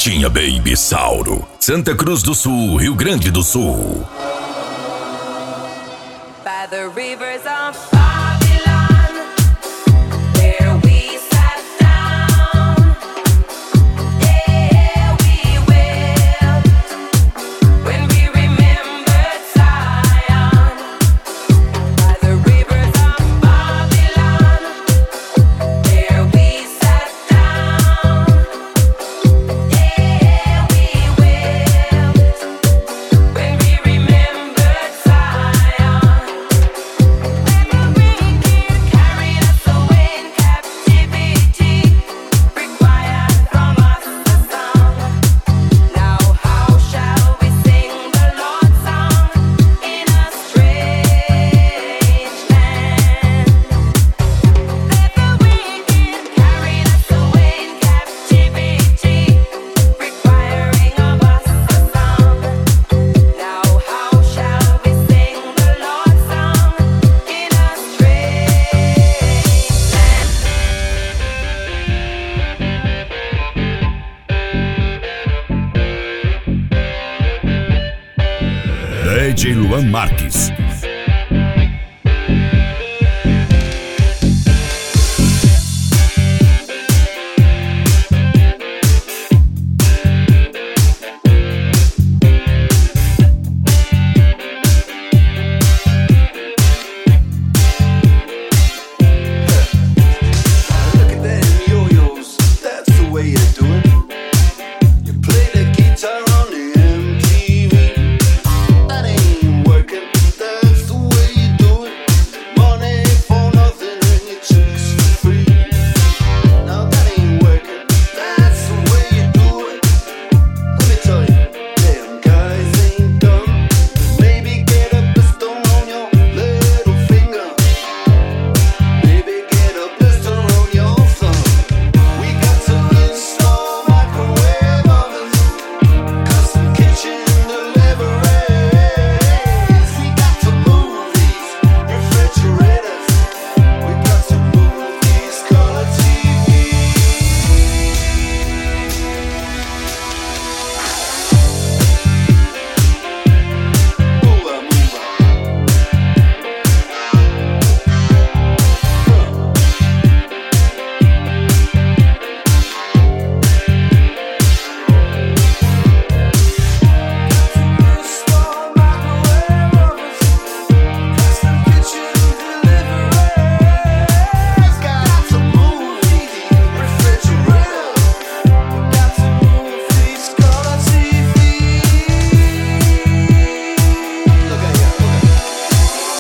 Capetinha Baby Sauro, Santa Cruz do Sul, Rio Grande do Sul. By the rivers of Babylon, there we sat down. Yeah, we wept when we remembered Zion. By the rivers of Babylon, there we sat down. Yeah, we wept when we remembered Zion. Carried us away in captivity, required from us a song. Now how shall we sing the Lord's song in a strange land? That the wicked carried us away in captivity, requiring of us a song. Now how shall we sing the Lord's song in a strange land? DJ Luan Marques,